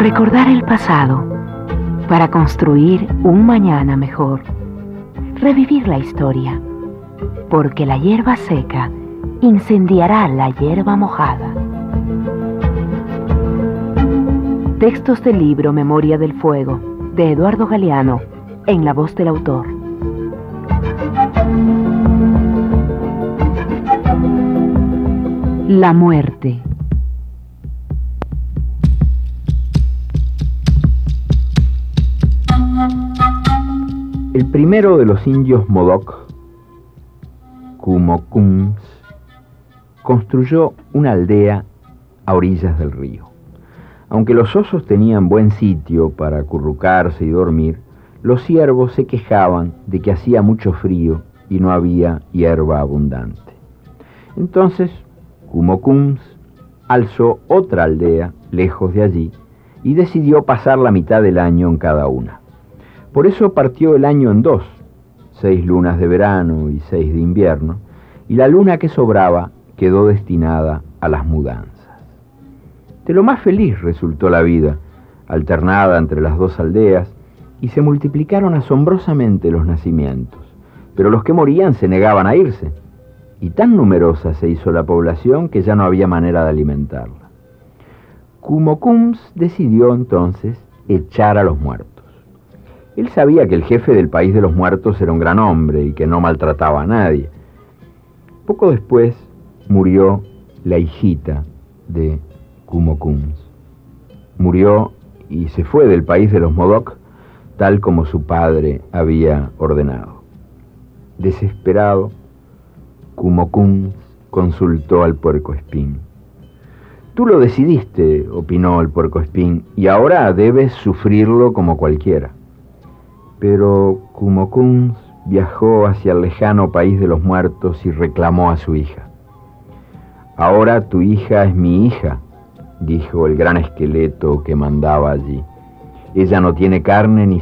Recordar el pasado para construir un mañana mejor. Revivir la historia, porque la hierba seca incendiará la hierba mojada. Textos del libro Memoria del Fuego, de Eduardo Galeano, en la voz del autor. La muerte. El primero de los indios Modoc, Kumokums, construyó una aldea a orillas del río. Aunque los osos tenían buen sitio para acurrucarse y dormir, los ciervos se quejaban de que hacía mucho frío y no había hierba abundante. Entonces, Kumokums alzó otra aldea lejos de allí y decidió pasar la mitad del año en cada una. Por eso partió el año en dos, 6 lunas de verano y 6 de invierno, y la luna que sobraba quedó destinada a las mudanzas. De lo más feliz resultó la vida, alternada entre las dos aldeas, y se multiplicaron asombrosamente los nacimientos, pero los que morían se negaban a irse, y tan numerosa se hizo la población que ya no había manera de alimentarla. Kumokums decidió entonces echar a los muertos. Él sabía que el jefe del país de los muertos era un gran hombre y que no maltrataba a nadie. Poco después murió la hijita de Kumokums. Murió y se fue del país de los Modoc, tal como su padre había ordenado. Desesperado, Kumokums consultó al puercoespín. «Tú lo decidiste», opinó el puercoespín, «y ahora debes sufrirlo como cualquiera». Pero Kumokums viajó hacia el lejano país de los muertos y reclamó a su hija. «Ahora tu hija es mi hija», dijo el gran esqueleto que mandaba allí. «Ella no tiene carne ni